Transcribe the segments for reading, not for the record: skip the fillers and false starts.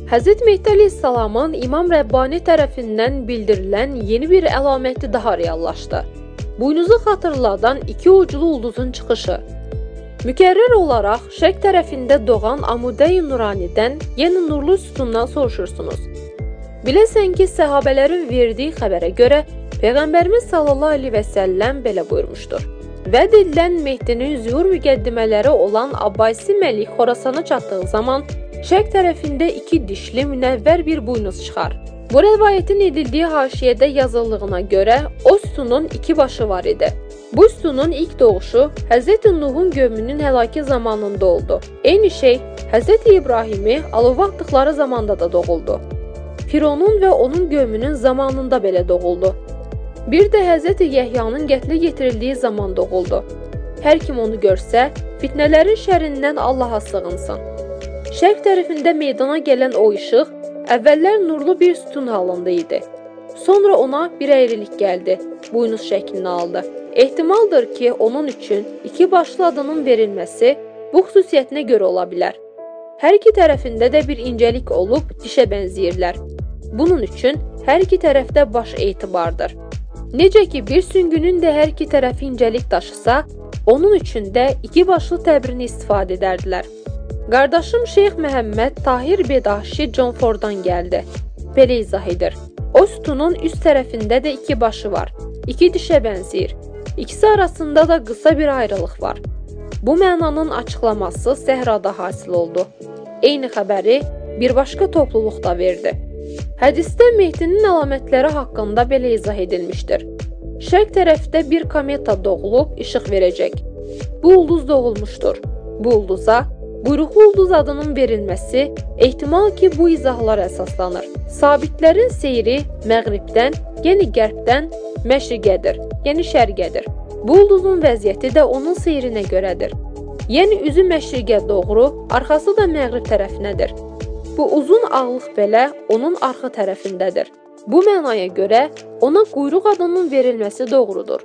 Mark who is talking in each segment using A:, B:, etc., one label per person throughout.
A: Hz. Mehdi Aleyhisselamın İmam Rəbbani tərəfindən bildirilən yeni bir əlaməti daha reallaşdı. Buynuzu xatırladan iki uclu ulduzun çıxışı. Mükərrer olaraq şərq tərəfində doğan Amudə-i Nuranidən, yəni nurlu sütundan soruşursunuz. Biləsən ki, səhabələrin verdiyi xəbərə görə Peyğəmbərimiz sallallahu aleyhi və səlləm belə buyurmuşdur. Vəd edilən Mehdinin zühur müqəddimələri olan Abbasi Məlik Xorasana çatdığı zaman şərq tərəfində iki dişli münəvvər bir buynuz çıxar. Bu rəvayətin edildiyi haşiyədə yazıldığına görə o sütunun iki başı var idi. Bu sütunun ilk doğuşu Hz. Nuhun qövmünün həlaki zamanında oldu. Eyni şey Hz. İbrahimi alova atdıqları zamanda da doğuldu. Fironun və onun qövmünün zamanında belə doğuldu. Bir də Hz. Yəhyanın qətlə yetirildiyi zaman doğuldu. Hər kim onu görsə, fitnələrin şərindən Allaha sığınsın. Şərq tərəfində meydana gələn o işıq əvvəllər nurlu bir sütun halında idi. Sonra ona bir əyrilik gəldi, buynuz şəklini aldı. Ehtimaldır ki, onun üçün iki başlı adının verilməsi bu xüsusiyyətinə görə ola bilər. Hər iki tərəfində də bir incəlik olub dişə bənzəyirlər. Bunun üçün hər iki tərəfdə baş etibardır. Necə ki, bir süngünün də hər iki tərəfi incəlik daşısa, onun üçün də iki başlı təbirini istifadə edərdilər. Qardaşım Şeyx Məhəmməd Tahir Bedaşi John Forddan gəldi. Belə izah edir. O sütunun üst tərəfində də iki başı var. İki dişə bənzəyir. İkisi arasında da qısa bir ayrılıq var. Bu mənanın açıqlaması səhrada hasil oldu. Eyni xəbəri bir başqa topluluq da verdi. Hədisdə Mehdinin əlamətləri haqqında belə izah edilmişdir. Şərq tərəfdə bir kometa doğulub işıq verəcək. Bu ulduz doğulmuşdur. Bu ulduza quyruqlu ulduz adının verilməsi ehtimal ki, bu izahlar əsaslanır. Sabitlərin seyri məğribdən, yəni qərbdən məşriqədir, yəni şərqədir. Bu ulduzun vəziyyəti də onun seyrinə görədir. Yəni üzü məşriqə doğru, arxası da məğrib tərəfinədir. Bu uzun ağlıq belə onun arxa tərəfindədir. Bu mənaya görə ona quyruq adının verilməsi doğrudur.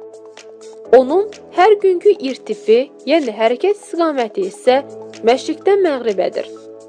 A: Onun hər günkü irtifi, yəni hərəkət istiqaməti isə məşriqdən məğribədir.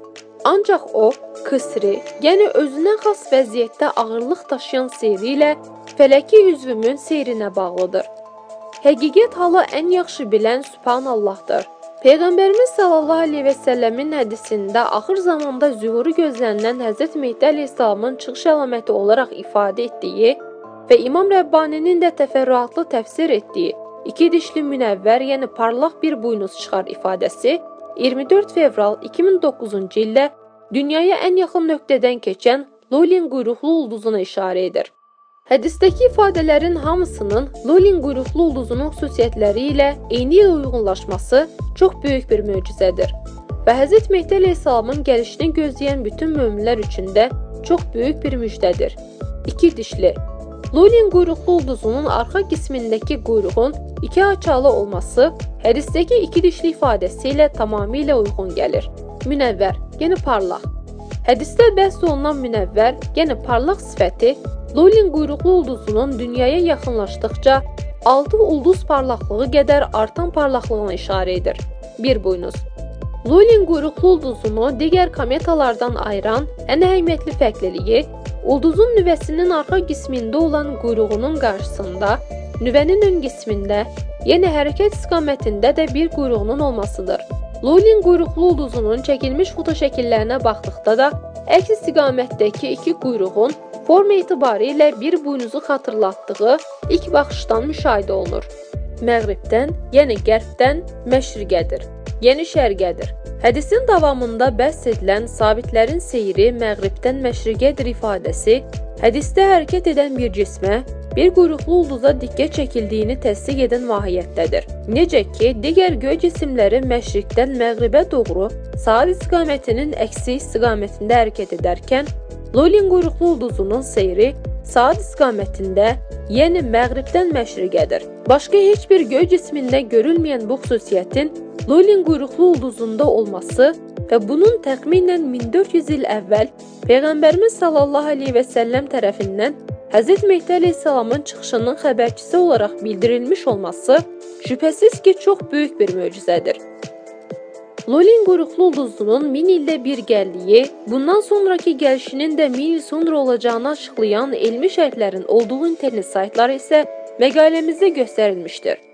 A: Ancaq o, qısri, yəni özünə xas vəziyyətdə ağırlıq daşıyan seyri ilə fələki üzvümün seyrinə bağlıdır. Həqiqət hala ən yaxşı bilən Sübhanallahdır. Peyğəmbərimiz sallallahu aleyhi və səlləmin hədisində axır zamanda zühuru gözlənilən Hz. Mehdi Aleyhisselamın çıxış əlaməti olaraq ifadə etdiyi və İmam Rəbbaninin də təfərrüatlı təfsir etdiyi iki dişli münəvvər, yəni parlaq bir buynuz çıxar ifadəsi 24 fevral 2009-cu ildə dünyaya ən yaxın nöqtədən keçən Lulin quyruqlu ulduzuna işarə edir. Hədisdəki ifadələrin hamısının Lulin quyruqlu ulduzunun xüsusiyyətləri ilə eyni uyğunlaşması çox böyük bir möcüzədir və Hz. Mehdi Aleyhisselamın gəlişini gözləyən bütün möminlər üçün də çox böyük bir müjdədir. İki dişli Lulin quyruqlu ulduzunun arxa qismindəki quyruğun iki açalı olması hədisdəki iki dişli ifadəsi ilə tamamilə uyğun gəlir. Münəvvər, yəni parlaq. Hədisdə bəhs olunan münəvvər, yəni parlaq sifəti Lulin quyruqlu ulduzunun dünyaya yaxınlaşdıqca 6 ulduz parlaqlığı qədər artan parlaqlığına işarə edir. Bir buynuz. Lulin quyruqlu ulduzunu digər kometalardan ayıran ən əhəmiyyətli fərqliliyi, ulduzun nüvəsinin arxa qismində olan quyruğunun qarşısında, nüvənin ön qismində, yəni hərəkət istiqamətində də bir quyruğunun olmasıdır. Lulin quyruqlu ulduzunun çəkilmiş fotoşəkillərinə baxdıqda da əks istiqamətdəki iki quyruğun forma etibarı ilə bir buynuzu xatırlatdığı ilk baxışdan müşahidə olunur. Məğribdən, yəni qərbdən məşriqədir, yəni şərqədir. Hədisin davamında bəhs edilən sabitlərin seyri məğribdən məşriqədir ifadəsi hədisdə hərəkət edən bir cismə, bir quyruqlu ulduza diqqət çəkildiyini təsdiq edən mahiyyətdədir. Necə ki, digər göy cisimləri məşriqdən məğribə doğru saat istiqamətinin əksi istiqamətində hərəkət edərkən, Lulin quyruqlu ulduzunun seyri saat istiqamətində, yəni məğribdən məşriqədir. Başqa heç bir göy cismində görülməyən bu xüsusiyyətin Lulin quyruqlu ulduzunda olması və bunun təxminən 1400 il əvvəl Peyğəmbərimiz sallallahu aleyhi və səlləm tərəfindən Hz. Mehdi Aleyhisselamın çıxışının xəbərçisi olaraq bildirilmiş olması şübhəsiz ki, çox böyük bir möcüzədir. Lolin quyruqlu ulduzunun 1000 ildə bir gəldiyi, bundan sonraki gəlişinin də 1000 il sonra olacağını açıqlayan elmi şərhlərin olduğu internet saytları isə məqaləmizdə göstərilmişdir.